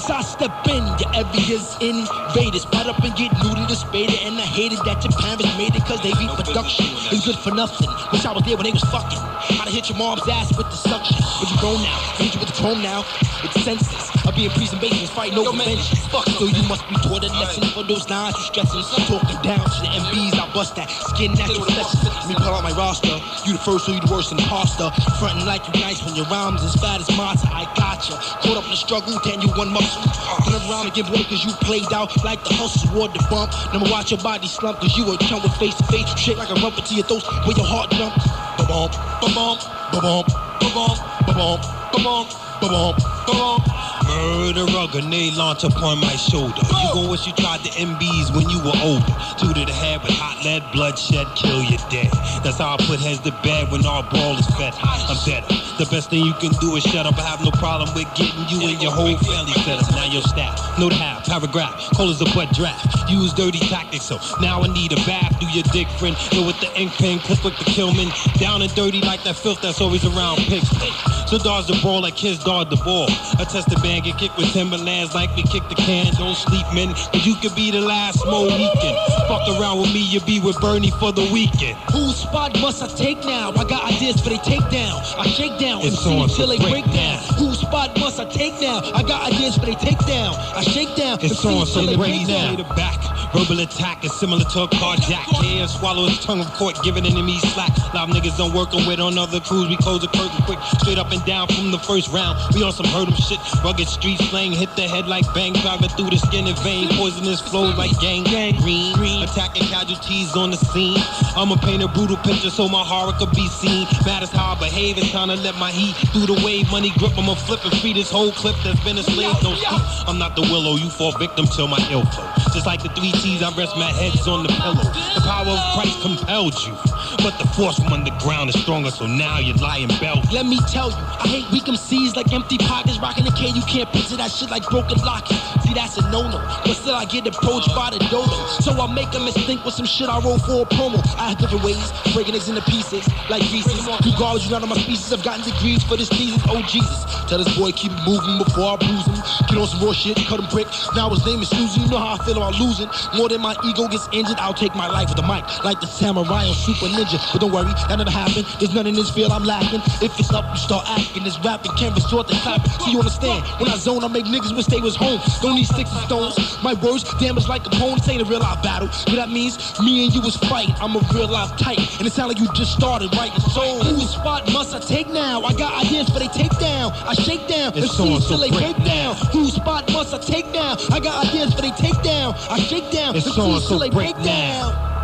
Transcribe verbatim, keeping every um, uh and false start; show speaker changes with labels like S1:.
S1: I step in, your envious invaders. Put up and get nuded and spaded. And I hated that your parents made it cause they reproduction is good for nothing. Wish I was there when they was fucking. I'd have hit your mom's ass with the suction. But you grown now, I hit you with the chrome now. It's senseless. I'll be in prison basements fighting over vengeance. Fuck, so you must be taught a lesson for those lines you stressing. Talking down to the M Bs, I bust that skin natural sessions. Let me pull out my roster. You the first, so you the worst imposter. Frontin' like you nice when your rhymes as fat as monster. I gotcha. Caught up in the struggle, then you one muscle. Turn around and get blood cause you played out like the hustle wore the bump. Never watch your body slump cause you a chump with face to face. Shake like a rumper to your throat where your heart jump. Ba-bump, ba-bump, ba-bump, ba-bump, ba-bump, ba-bump, ba-bump, ba-bump.
S2: Murderer, grenade launch upon my shoulder. You gon' wish you tried the M Bs when you were older. Two to the head with hot lead, bloodshed, kill you dead. That's how I put heads to bed when all brawl is fed. I'm better. The best thing you can do is shut up. I have no problem with getting you and your whole family set up. Now your staff, know the half, paragraph, cold as a butt draft. Use dirty tactics, so now I need a bath. Do your dick friend, go with the ink pen, clip with the Kilman. Down and dirty like that filth that's always around pigs. So dodge the ball like kids dodge the ball. I test the band, get kicked with Timberlands like we kick the can. Don't sleep, man, cause you could be the last Mohican. Fuck around with me, you'll be with Bernie for the weekend.
S1: Whose spot must I take now? I got ideas for they takedown. I shake down and
S2: It's
S1: see
S2: on,
S1: till
S2: so
S1: they
S2: break
S1: break down. Whose spot must I take now? I got ideas for they takedown. I shake down and
S2: It's
S1: see
S2: on, so
S1: till they
S2: break
S1: break down.
S2: down. Back. Verbal attack is similar to a carjack. Yeah, swallow his tongue of court, giving enemies slack. Live niggas don't work on with on other crews. We close the curtain quick, straight up and down from the first round. We on some hurt 'em shit. Rugged street slang, hit the head like bang, driving through the skin and vein. Poisonous flows like gang, gang, green, green. Attacking casualties on the scene. I'ma paint a brutal picture so my horror could be seen. Matters how I behave, it's time to let my heat through the wave. Money grip, I'ma flip and free this whole clip that's been a slave. No sleep, I'm not the willow, you fall victim to my ill flow. Just like the three T's, I rest my heads on the pillow. The power of Christ compelled you, but the force from underground is stronger, so now you're lying belt.
S1: Let me tell you, I hate weak M Cs like empty pockets. Rocking the K, you can't picture that shit like broken locket. See, that's a no-no, but still I get approached by the dodo. So I make them think with some shit I roll for a promo. I have different ways, breaking it into pieces, like Reese's. You garbage, you not on my species, I've gotten degrees for this thesis. Oh Jesus, tell this boy keep it moving before I bruise him. Get on some raw shit, cut him brick. Now his name is Susie, you know how I feel about losing. More than my ego gets injured, I'll take my life with the mic, like the samurai on Super Ninja. But don't worry, that never happened. There's none in this field, I'm lacking. If it's up, you start acting. This rapping can't resort to clapping. So you understand, when I zone, I make niggas wish they was home. Don't need sticks and stones. My words damage like opponents. Ain't a real life battle. But that means me and you was fighting. I'm a real life titan. And it sound like you just started writing. So whose spot must I take now? I got ideas for they take down. I shake down and see till they break down. Whose spot must I take now? I got ideas for they take down. I shake down and see till they break down.